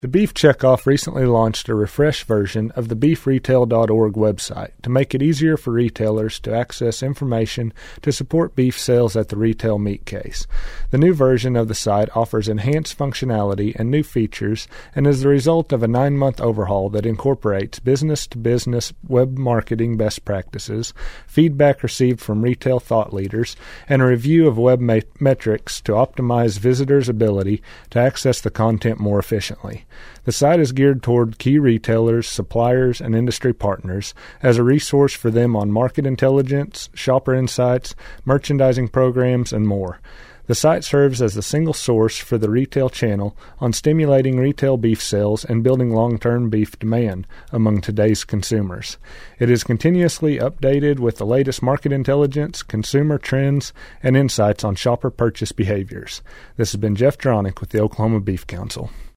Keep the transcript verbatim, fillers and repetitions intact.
The Beef Checkoff recently launched a refreshed version of the beef retail dot org website to make it easier for retailers to access information to support beef sales at the retail meat case. The new version of the site offers enhanced functionality and new features and is the result of a nine-month overhaul that incorporates business-to-business web marketing best practices, feedback received from retail thought leaders, and a review of web ma- metrics to optimize visitors' ability to access the content more efficiently. The site is geared toward key retailers, suppliers, and industry partners as a resource for them on market intelligence, shopper insights, merchandising programs, and more. The site serves as the single source for the retail channel on stimulating retail beef sales and building long-term beef demand among today's consumers. It is continuously updated with the latest market intelligence, consumer trends, and insights on shopper purchase behaviors. This has been Jeff Dronick with the Oklahoma Beef Council.